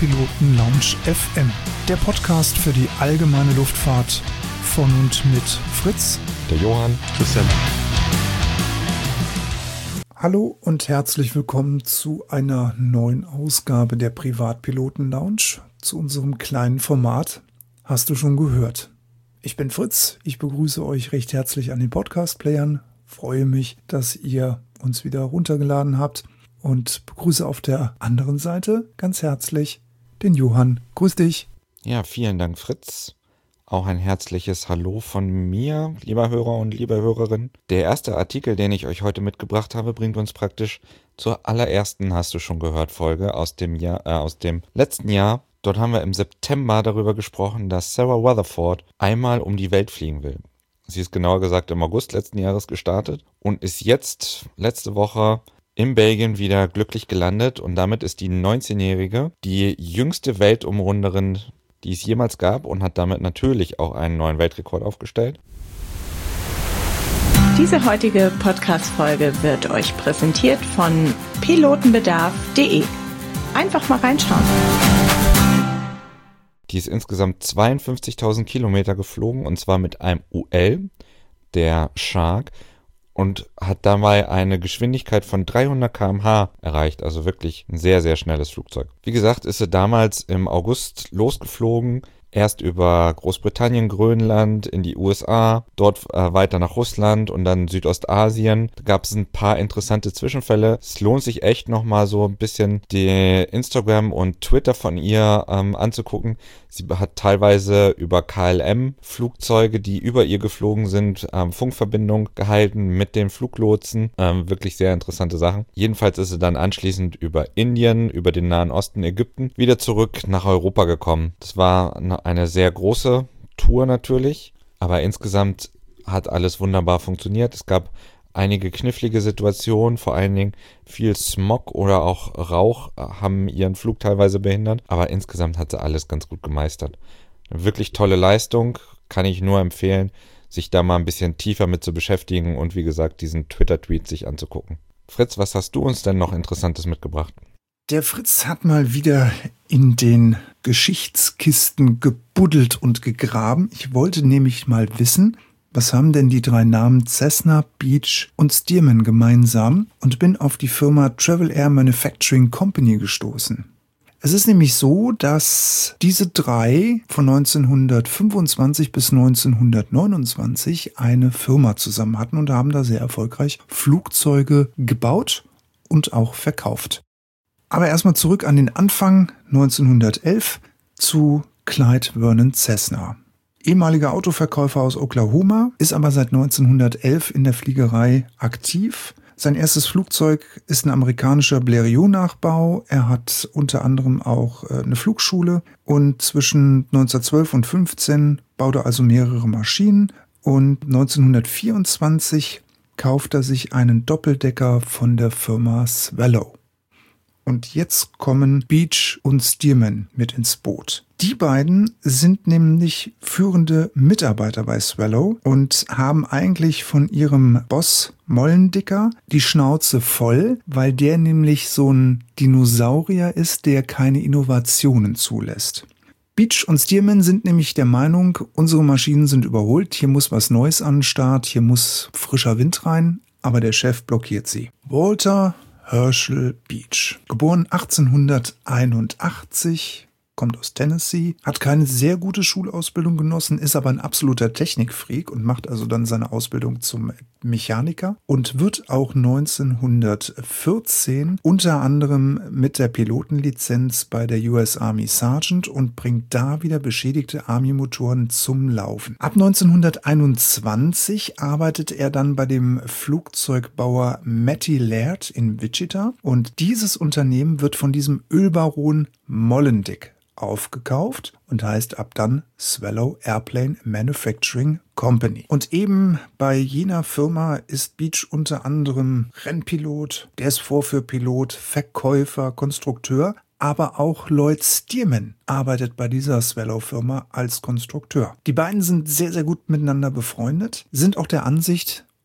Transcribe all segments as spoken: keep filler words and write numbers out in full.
Privatpiloten Lounge F M, der Podcast für die allgemeine Luftfahrt von und mit Fritz, der Johann, Christian. Hallo und herzlich willkommen zu einer neuen Ausgabe der Privatpiloten Lounge, zu unserem kleinen Format. Hast du schon gehört? Ich bin Fritz, ich begrüße euch recht herzlich an den Podcast-Playern, freue mich, dass ihr uns wieder runtergeladen habt und begrüße auf der anderen Seite ganz herzlich den Johann. Grüß dich. Ja, vielen Dank, Fritz. Auch ein herzliches Hallo von mir, lieber Hörer und liebe Hörerin. Der erste Artikel, den ich euch heute mitgebracht habe, bringt uns praktisch zur allerersten, hast du schon gehört, Folge aus dem Jahr, äh, aus dem letzten Jahr. Dort haben wir im September darüber gesprochen, dass Sarah Rutherford einmal um die Welt fliegen will. Sie ist genauer gesagt im August letzten Jahres gestartet und ist jetzt letzte Woche in Belgien wieder glücklich gelandet. Und damit ist die neunzehnjährige die jüngste Weltumrunderin, die es jemals gab, und hat damit natürlich auch einen neuen Weltrekord aufgestellt. Diese heutige Podcast-Folge wird euch präsentiert von pilotenbedarf punkt de. Einfach mal reinschauen. Die ist insgesamt zweiundfünfzigtausend Kilometer geflogen, und zwar mit einem U L, der Shark, und hat dabei eine Geschwindigkeit von dreihundert Kilometer pro Stunde erreicht. Also wirklich ein sehr, sehr schnelles Flugzeug. Wie gesagt, ist sie damals im August losgeflogen. Erst über Großbritannien, Grönland, in die U S A, dort äh, weiter nach Russland und dann Südostasien. Da gab es ein paar interessante Zwischenfälle. Es lohnt sich echt nochmal so ein bisschen die Instagram und Twitter von ihr ähm, anzugucken. Sie hat teilweise über K L M-Flugzeuge, die über ihr geflogen sind, ähm, Funkverbindung gehalten mit den Fluglotsen. Ähm, wirklich sehr interessante Sachen. Jedenfalls ist sie dann anschließend über Indien, über den Nahen Osten, Ägypten, wieder zurück nach Europa gekommen. Das war eine Eine sehr große Tour natürlich, aber insgesamt hat alles wunderbar funktioniert. Es gab einige knifflige Situationen, vor allen Dingen viel Smog oder auch Rauch haben ihren Flug teilweise behindert, aber insgesamt hat sie alles ganz gut gemeistert. Eine wirklich tolle Leistung, kann ich nur empfehlen, sich da mal ein bisschen tiefer mit zu beschäftigen und wie gesagt diesen Twitter-Tweet sich anzugucken. Fritz, was hast du uns denn noch Interessantes mitgebracht? Der Fritz hat mal wieder in den Geschichtskisten gebuddelt und gegraben. Ich wollte nämlich mal wissen, was haben denn die drei Namen Cessna, Beech und Stearman gemeinsam, und bin auf die Firma Travel Air Manufacturing Company gestoßen. Es ist nämlich so, dass diese drei von neunzehnhundertfünfundzwanzig bis neunzehnhundertneunundzwanzig eine Firma zusammen hatten und haben da sehr erfolgreich Flugzeuge gebaut und auch verkauft. Aber erstmal zurück an den Anfang neunzehnhundertelf zu Clyde Vernon Cessna. Ehemaliger Autoverkäufer aus Oklahoma, ist aber seit neunzehnhundertelf in der Fliegerei aktiv. Sein erstes Flugzeug ist ein amerikanischer Blériot-Nachbau. Er hat unter anderem auch eine Flugschule und zwischen neunzehnhundertzwölf und fünfzehn baut er also mehrere Maschinen, und neunzehnhundertvierundzwanzig kauft er sich einen Doppeldecker von der Firma Swallow. Und jetzt kommen Beech und Stearman mit ins Boot. Die beiden sind nämlich führende Mitarbeiter bei Swallow und haben eigentlich von ihrem Boss Mollendicker die Schnauze voll, weil der nämlich so ein Dinosaurier ist, der keine Innovationen zulässt. Beech und Stearman sind nämlich der Meinung, unsere Maschinen sind überholt, hier muss was Neues an den Start, hier muss frischer Wind rein, aber der Chef blockiert sie. Walter Herschel Beech, geboren achtzehnhunderteinundachtzig, kommt aus Tennessee, hat keine sehr gute Schulausbildung genossen, ist aber ein absoluter Technikfreak und macht also dann seine Ausbildung zum Mechaniker und wird auch neunzehnhundertvierzehn unter anderem mit der Pilotenlizenz bei der U S Army Sergeant und bringt da wieder beschädigte Army-Motoren zum Laufen. Ab neunzehnhunderteinundzwanzig arbeitet er dann bei dem Flugzeugbauer Matty Laird in Wichita, und dieses Unternehmen wird von diesem Ölbaron Mollendick aufgekauft und heißt ab dann Swallow Airplane Manufacturing Company. Und eben bei jener Firma ist Beech unter anderem Rennpilot, der ist Vorführpilot, Verkäufer, Konstrukteur, aber auch Lloyd Stearman arbeitet bei dieser Swallow-Firma als Konstrukteur. Die beiden sind sehr, sehr gut miteinander befreundet, sind auch der Ansicht,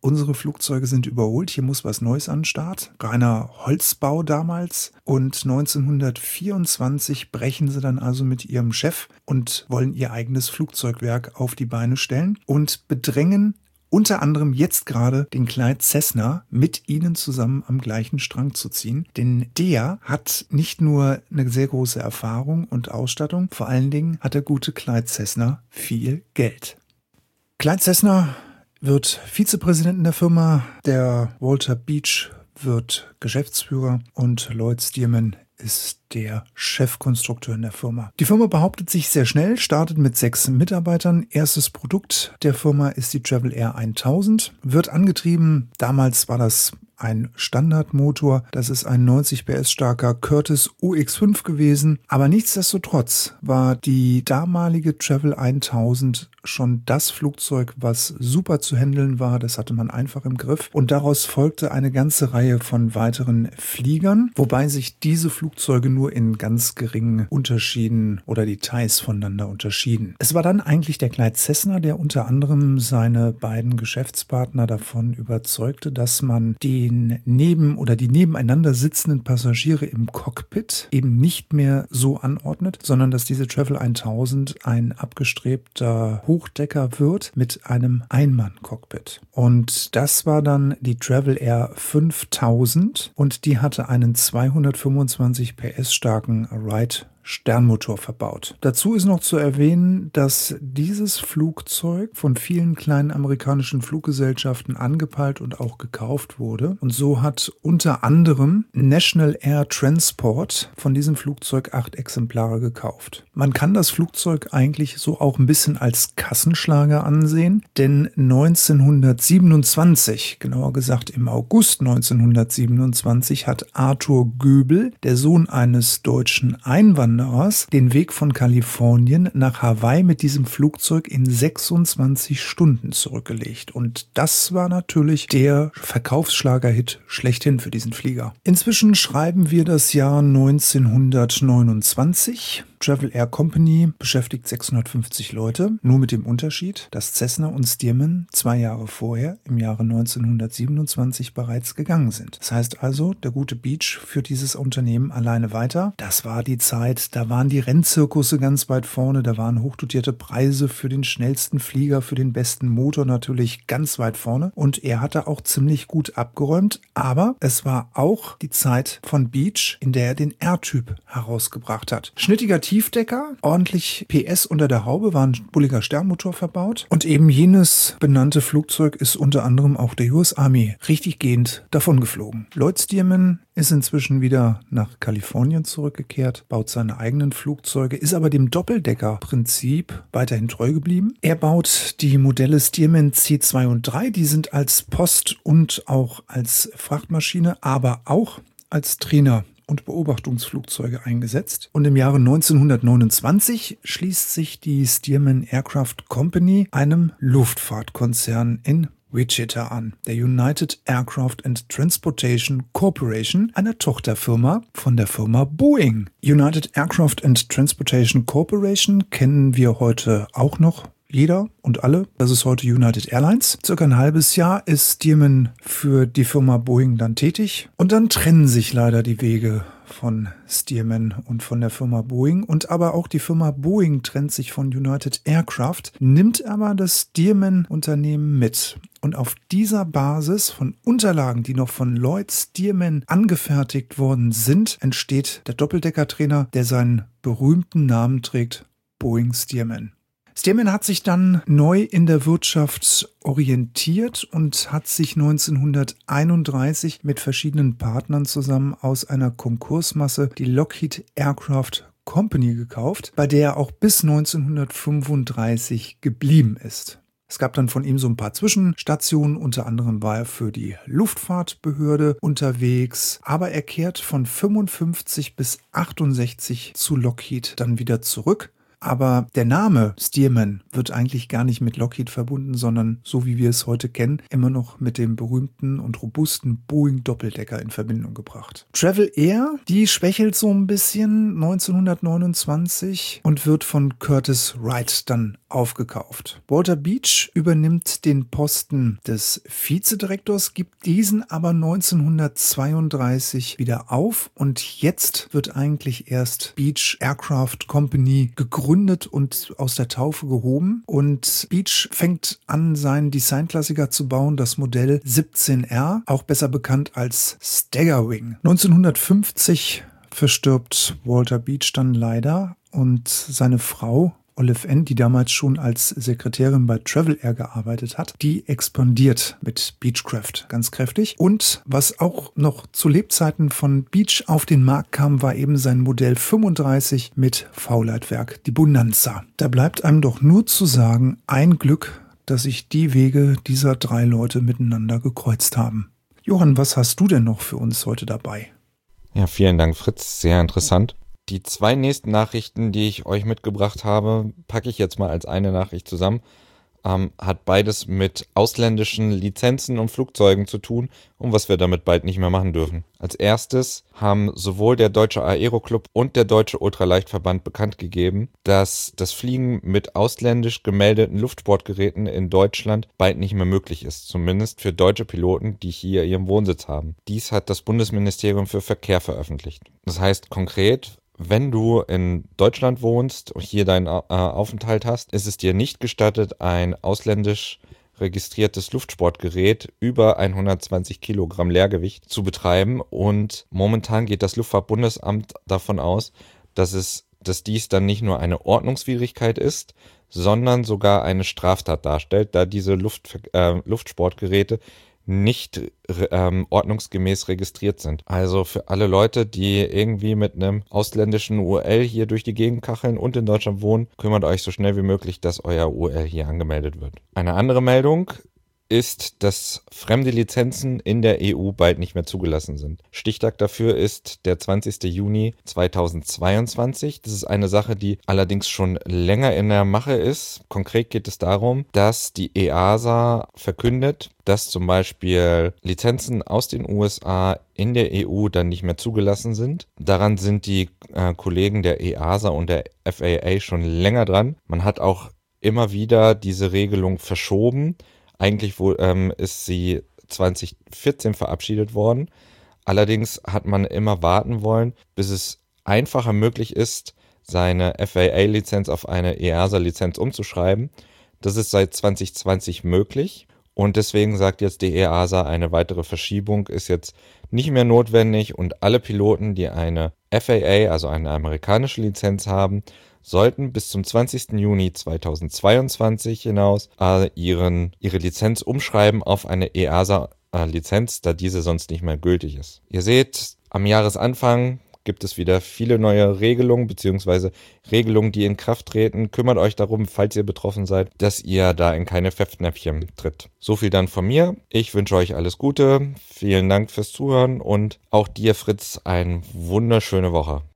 unsere Flugzeuge sind überholt, hier muss was Neues an den Start. Reiner Holzbau damals. Und neunzehnhundertvierundzwanzig brechen sie dann also mit ihrem Chef und wollen ihr eigenes Flugzeugwerk auf die Beine stellen und bedrängen unter anderem jetzt gerade den Clyde Cessna mit ihnen zusammen am gleichen Strang zu ziehen. Denn der hat nicht nur eine sehr große Erfahrung und Ausstattung, vor allen Dingen hat der gute Clyde Cessna viel Geld. Clyde Cessna wird Vizepräsident in der Firma, der Walter Beech wird Geschäftsführer und Lloyd Stearman ist der Chefkonstrukteur in der Firma. Die Firma behauptet sich sehr schnell, startet mit sechs Mitarbeitern. Erstes Produkt der Firma ist die Travel Air tausend, wird angetrieben, damals war das ein Standardmotor, das ist ein neunzig P S starker Curtiss U X fünf gewesen, aber nichtsdestotrotz war die damalige Travel tausend schon das Flugzeug, was super zu handeln war, das hatte man einfach im Griff und daraus folgte eine ganze Reihe von weiteren Fliegern, wobei sich diese Flugzeuge nur in ganz geringen Unterschieden oder Details voneinander unterschieden. Es war dann eigentlich der Clyde Cessna, der unter anderem seine beiden Geschäftspartner davon überzeugte, dass man den neben oder die nebeneinander sitzenden Passagiere im Cockpit eben nicht mehr so anordnet, sondern dass diese Travel tausend ein abgestrebter Hochdecker wird mit einem Einmann-Cockpit. Und das war dann die Travel Air fünftausend und die hatte einen zweihundertfünfundzwanzig P S starken Wright Sternmotor verbaut. Dazu ist noch zu erwähnen, dass dieses Flugzeug von vielen kleinen amerikanischen Fluggesellschaften angepeilt und auch gekauft wurde. Und so hat unter anderem National Air Transport von diesem Flugzeug acht Exemplare gekauft. Man kann das Flugzeug eigentlich so auch ein bisschen als Kassenschlager ansehen, denn neunzehnhundertsiebenundzwanzig, genauer gesagt im August neunzehnhundertsiebenundzwanzig, hat Arthur Göbel, der Sohn eines deutschen Einwanderers, den Weg von Kalifornien nach Hawaii mit diesem Flugzeug in sechsundzwanzig Stunden zurückgelegt. Und das war natürlich der Verkaufsschlagerhit schlechthin für diesen Flieger. Inzwischen schreiben wir das Jahr neunzehnhundertneunundzwanzig. Travel Air Company beschäftigt sechshundertfünfzig Leute, nur mit dem Unterschied, dass Cessna und Stearman zwei Jahre vorher, im Jahre neunzehnhundertsiebenundzwanzig, bereits gegangen sind. Das heißt also, der gute Beech führt dieses Unternehmen alleine weiter. Das war die Zeit, da waren die Rennzirkusse ganz weit vorne, da waren hochdotierte Preise für den schnellsten Flieger, für den besten Motor natürlich ganz weit vorne und er hatte auch ziemlich gut abgeräumt, aber es war auch die Zeit von Beech, in der er den R-Typ herausgebracht hat. Schnittiger Tiefdecker, ordentlich P S unter der Haube, war ein bulliger Sternmotor verbaut. Und eben jenes benannte Flugzeug ist unter anderem auch der U S Army richtig gehend davongeflogen. Lloyd Stearman ist inzwischen wieder nach Kalifornien zurückgekehrt, baut seine eigenen Flugzeuge, ist aber dem Doppeldeckerprinzip weiterhin treu geblieben. Er baut die Modelle Stearman C zwei und drei, die sind als Post- und auch als Frachtmaschine, aber auch als Trainer und Beobachtungsflugzeuge eingesetzt. Und im Jahre neunzehnhundertneunundzwanzig schließt sich die Stearman Aircraft Company einem Luftfahrtkonzern in Wichita an, der United Aircraft and Transportation Corporation, einer Tochterfirma von der Firma Boeing. United Aircraft and Transportation Corporation kennen wir heute auch noch. Jeder und alle, das ist heute United Airlines. Circa ein halbes Jahr ist Stearman für die Firma Boeing dann tätig. Und dann trennen sich leider die Wege von Stearman und von der Firma Boeing. Und aber auch die Firma Boeing trennt sich von United Aircraft, nimmt aber das Stearman-Unternehmen mit. Und auf dieser Basis von Unterlagen, die noch von Lloyd Stearman angefertigt worden sind, entsteht der Doppeldeckertrainer, der seinen berühmten Namen trägt, Boeing Stearman. Stearman hat sich dann neu in der Wirtschaft orientiert und hat sich neunzehnhunderteinunddreißig mit verschiedenen Partnern zusammen aus einer Konkursmasse die Lockheed Aircraft Company gekauft, bei der er auch bis neunzehnhundertfünfunddreißig geblieben ist. Es gab dann von ihm so ein paar Zwischenstationen, unter anderem war er für die Luftfahrtbehörde unterwegs, aber er kehrt von fünfundfünfzig bis achtundsechzig zu Lockheed dann wieder zurück. Aber der Name Stearman wird eigentlich gar nicht mit Lockheed verbunden, sondern so wie wir es heute kennen, immer noch mit dem berühmten und robusten Boeing-Doppeldecker in Verbindung gebracht. Travel Air, die schwächelt so ein bisschen neunzehnhundertneunundzwanzig und wird von Curtiss Wright dann aufgekauft. Walter Beech übernimmt den Posten des Vizedirektors, gibt diesen aber neunzehnhundertzweiunddreißig wieder auf und jetzt wird eigentlich erst Beech Aircraft Company gegründet und aus der Taufe gehoben und Beech fängt an, seinen Designklassiker zu bauen, das Modell siebzehn R, auch besser bekannt als Staggerwing. neunzehnhundertfünfzig verstirbt Walter Beech dann leider und seine Frau Olive N., die damals schon als Sekretärin bei Travel Air gearbeitet hat, die expandiert mit Beechcraft ganz kräftig. Und was auch noch zu Lebzeiten von Beech auf den Markt kam, war eben sein Modell fünfunddreißig mit V-Leitwerk, die Bonanza. Da bleibt einem doch nur zu sagen, ein Glück, dass sich die Wege dieser drei Leute miteinander gekreuzt haben. Johann, was hast du denn noch für uns heute dabei? Ja, vielen Dank, Fritz. Sehr interessant. Die zwei nächsten Nachrichten, die ich euch mitgebracht habe, packe ich jetzt mal als eine Nachricht zusammen. Ähm, hat beides mit ausländischen Lizenzen und Flugzeugen zu tun und was wir damit bald nicht mehr machen dürfen. Als erstes haben sowohl der Deutsche Aeroclub und der Deutsche Ultraleichtverband bekannt gegeben, dass das Fliegen mit ausländisch gemeldeten Luftsportgeräten in Deutschland bald nicht mehr möglich ist. Zumindest für deutsche Piloten, die hier ihren Wohnsitz haben. Dies hat das Bundesministerium für Verkehr veröffentlicht. Das heißt konkret, wenn du in Deutschland wohnst und hier deinen äh, Aufenthalt hast, ist es dir nicht gestattet, ein ausländisch registriertes Luftsportgerät über hundertzwanzig Kilogramm Leergewicht zu betreiben. Und momentan geht das Luftfahrtbundesamt davon aus, dass es, dass dies dann nicht nur eine Ordnungswidrigkeit ist, sondern sogar eine Straftat darstellt, da diese Luft, äh, Luftsportgeräte nicht ähm, ordnungsgemäß registriert sind. Also für alle Leute, die irgendwie mit einem ausländischen U L hier durch die Gegend kacheln und in Deutschland wohnen, kümmert euch so schnell wie möglich, dass euer U L hier angemeldet wird. Eine andere Meldung ist, dass fremde Lizenzen in der E U bald nicht mehr zugelassen sind. Stichtag dafür ist der zwanzigster Juni zweitausendzweiundzwanzig. Das ist eine Sache, die allerdings schon länger in der Mache ist. Konkret geht es darum, dass die E A S A verkündet, dass zum Beispiel Lizenzen aus den U S A in der E U dann nicht mehr zugelassen sind. Daran sind die äh, Kollegen der E A S A und der F A A schon länger dran. Man hat auch immer wieder diese Regelung verschoben. Eigentlich wohl, ähm, ist sie zweitausendvierzehn verabschiedet worden. Allerdings hat man immer warten wollen, bis es einfacher möglich ist, seine F A A-Lizenz auf eine E A S A-Lizenz umzuschreiben. Das ist seit zwanzig zwanzig möglich. Und deswegen sagt jetzt die E A S A, eine weitere Verschiebung ist jetzt nicht mehr notwendig und alle Piloten, die eine F A A, also eine amerikanische Lizenz haben, sollten bis zum zwanzigster Juni zweitausendzweiundzwanzig hinaus äh, ihren, ihre Lizenz umschreiben auf eine E A S A-Lizenz, da diese sonst nicht mehr gültig ist. Ihr seht, am Jahresanfang gibt es wieder viele neue Regelungen bzw. Regelungen, die in Kraft treten. Kümmert euch darum, falls ihr betroffen seid, dass ihr da in keine Fettnäpfchen tritt. So viel dann von mir. Ich wünsche euch alles Gute. Vielen Dank fürs Zuhören und auch dir, Fritz, eine wunderschöne Woche.